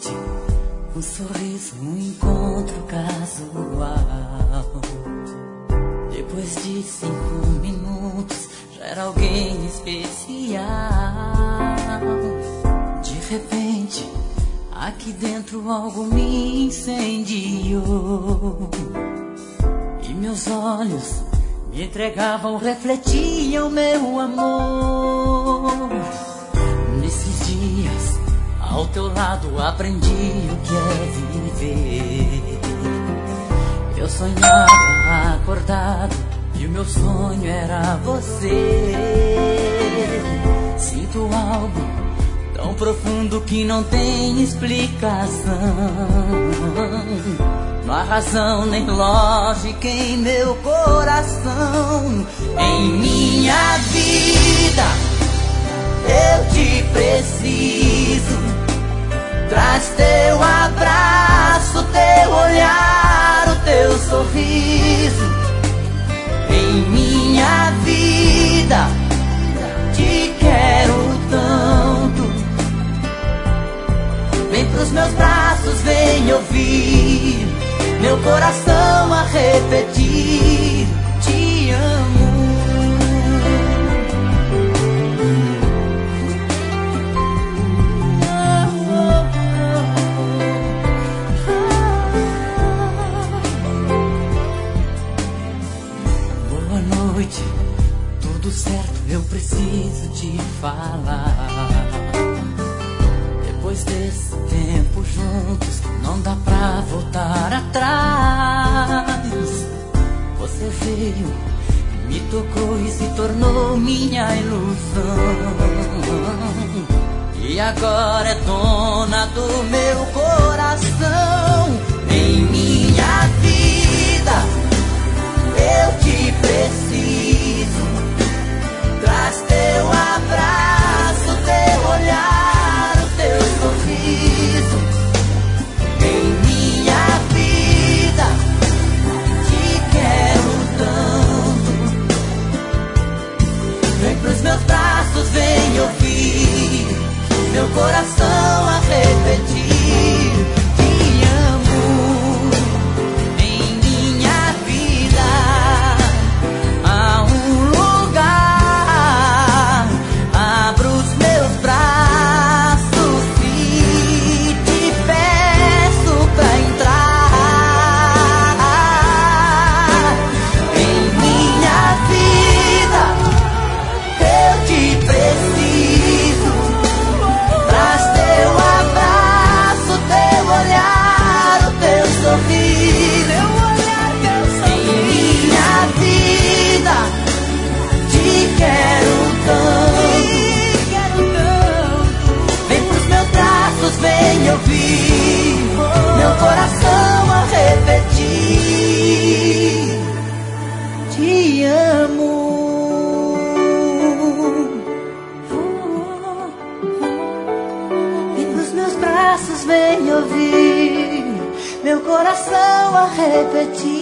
noite, um sorriso, um encontro casual. Depois de 5 minutos, já era alguém especial. De repente, aqui dentro algo me incendiou. E meus olhos me entregavam, refletiam meu amor. Nesses dias, ao teu lado, aprendi o que é viver. Eu sonhava acordado e o meu sonho era você. Sinto algo tão profundo que não tem explicação. Não há razão nem lógica em meu coração. Em minha vida eu te preciso. Traz teu abraço, teu olhar, o teu sorriso. Em minha vida te quero tanto. Vem pros meus braços, vem ouvir meu coração a repetir: te amo. Boa noite, tudo certo, eu preciso te falar. Depois desse tempo juntos, não dá pra voltar atrás. Você veio, me tocou e se tornou minha ilusão. E agora é dona do meu coração. Em minha vida eu te preciso. Traz teu abraço, teu olhar, o teu sorriso. Em minha vida te quero tanto. Vem pros meus braços, vem ouvir meu coração a repetir: te amo. Em minha vida há um lugar, abro os meus braços e te peço pra entrar. Em minha vida eu te preciso. Traz teu abraço, teu olhar, o teu sorriso. Em minha vida te quero tanto. Vem pros meus braços, vem ouvir meu coração a repetir: te amo. Vem pros meus braços, vem ouvir meu coração a repetir.